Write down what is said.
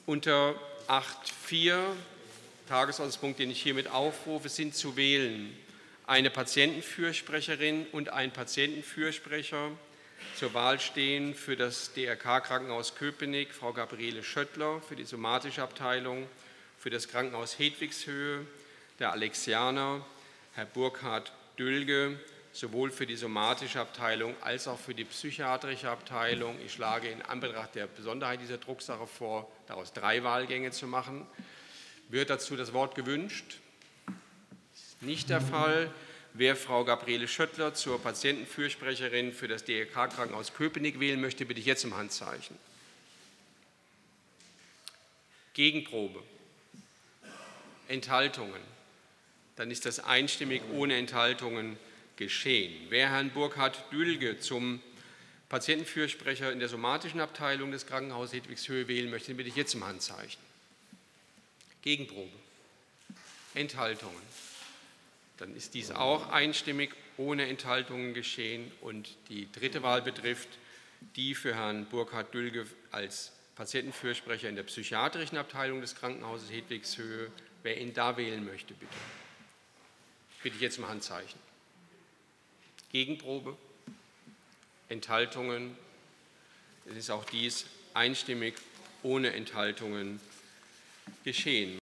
Unter 8.4, Tagesordnungspunkt, den ich hiermit aufrufe, sind zu wählen eine Patientenfürsprecherin und ein Patientenfürsprecher. Zur Wahl stehen für das DRK-Krankenhaus Köpenick Frau Gabriele Schöttler für die somatische Abteilung, für das Krankenhaus Hedwigshöhe der Alexianer Herr Burkhard Dülge, sowohl für die somatische Abteilung als auch für die psychiatrische Abteilung. Ich schlage in Anbetracht der Besonderheit dieser Drucksache vor, daraus 3 Wahlgänge zu machen. Wird dazu das Wort gewünscht? Nicht der Fall. Wer Frau Gabriele Schöttler zur Patientenfürsprecherin für das DRK-Krankenhaus Köpenick wählen möchte, bitte ich jetzt um Handzeichen. Gegenprobe. Enthaltungen. Dann ist das einstimmig ohne Enthaltungen geschehen. Wer Herrn Burkhard Dülge zum Patientenfürsprecher in der somatischen Abteilung des Krankenhauses Hedwigshöhe wählen möchte, bitte ich jetzt um Handzeichen. Gegenprobe. Enthaltungen. Dann ist dies auch einstimmig ohne Enthaltungen geschehen. Und die 3. Wahl betrifft die für Herrn Burkhard Dülge als Patientenfürsprecher in der psychiatrischen Abteilung des Krankenhauses Hedwigshöhe. Wer ihn da wählen möchte, bitte. Bitte ich jetzt um Handzeichen. Gegenprobe. Enthaltungen. Es ist auch dies einstimmig ohne Enthaltungen geschehen.